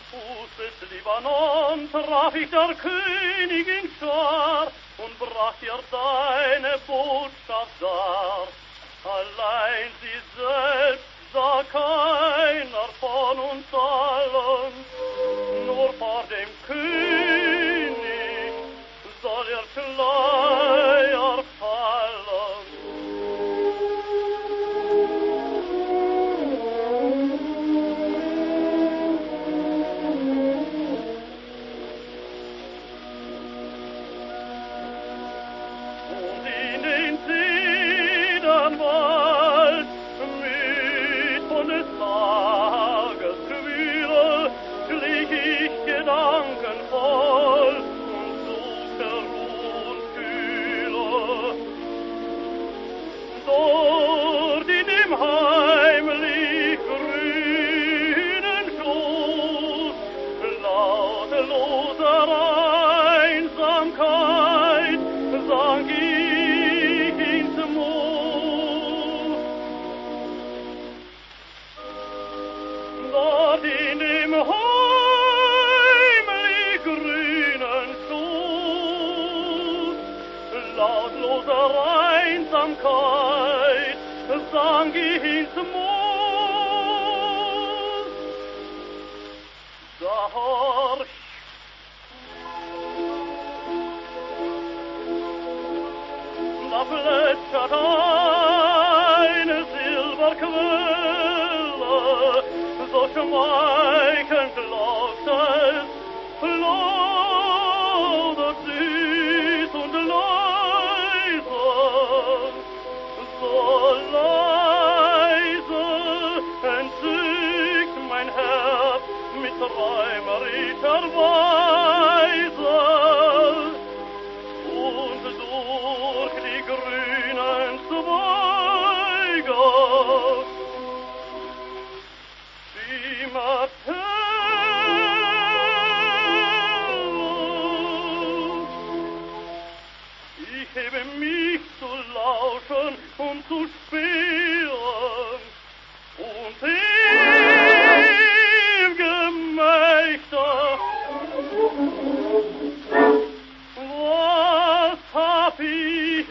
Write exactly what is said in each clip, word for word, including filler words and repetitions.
Fuß des Libanon traf ich der Königin Schar und bracht ihr deine Botschaft dar. Allein sie selbst sah keiner von uns allen, nur vor dem König soll ihr Schleier fallen. Und in den Zedernwald mit von des Tages Gewühle schlich ich gedankenvoll und suchte Ruhe und Kühle. Dort in dem heimlich grünen Schoß lauterloser Einsamkeit sank ich ins Moos. Dort in dem heimlich grünen Schoß lautloser Einsamkeit sank ich ins Moos. Da horch, da plätschert eine Silberquelle, so schmeichelnd läuft es, plaudert süß und leise, so leise entzückt mein Herz mit träumerischer Weise. Und durch die grünen Zweige schimmert hell. Ich hebe mich zu lauschen und zu spüren und im Gemächter. Was hab ich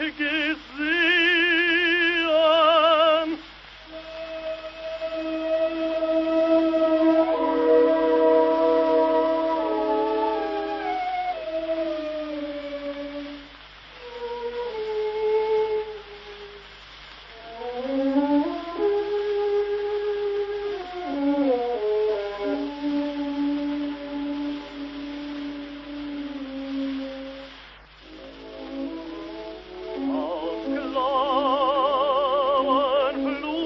gesehen? Aus klaren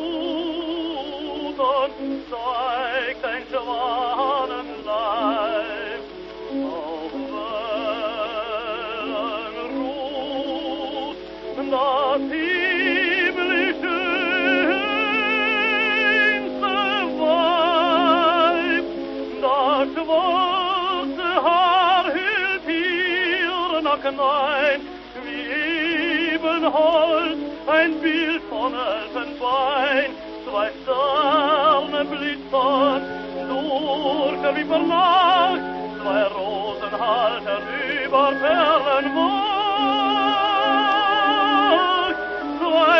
Fluten zeigt ein Schwanenleib, auf Wellen ruht das himmlische schönste Weib. Das schwarze Haar hüllt ihr Nacken ein, wie Ebenholz, ein Bild von Elfenbein. Zwei Sterne blitzern durch wie per Nacht, zwei Rosen halten über Perlenwacht. Zwei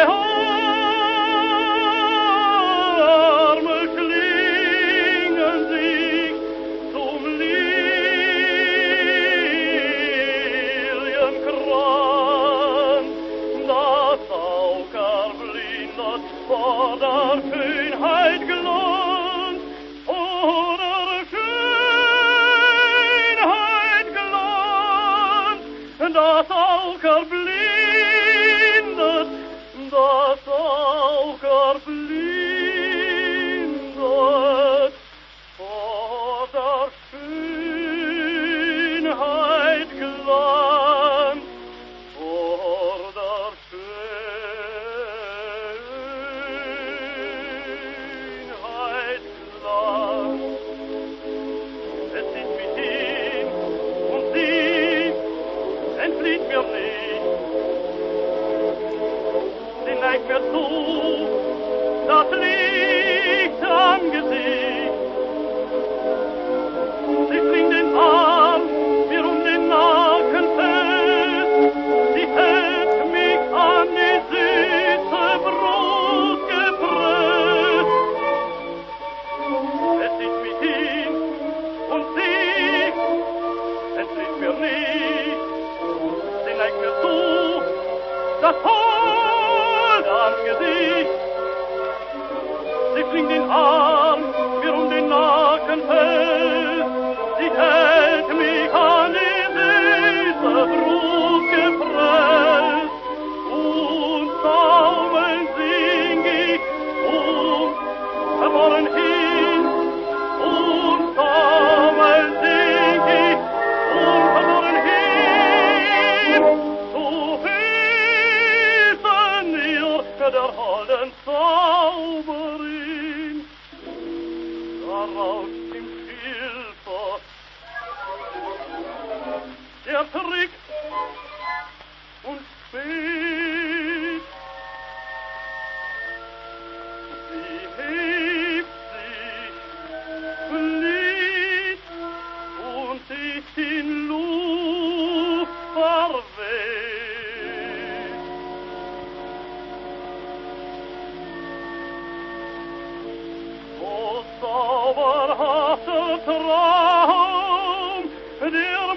Arme schlingen sich zum Lilienkranz. Das Auge erblindet vor der Schönheit Glanz, vor der Schönheit Glanz. vorn hin und sammelt sich unter vorn hin zu Füßen ihr der holden Zauberin. Da rauscht im Schilfer der Trick und spät. Sie hebt sich, flieht und ist in Luft verweht. O zauberhafter Traum, der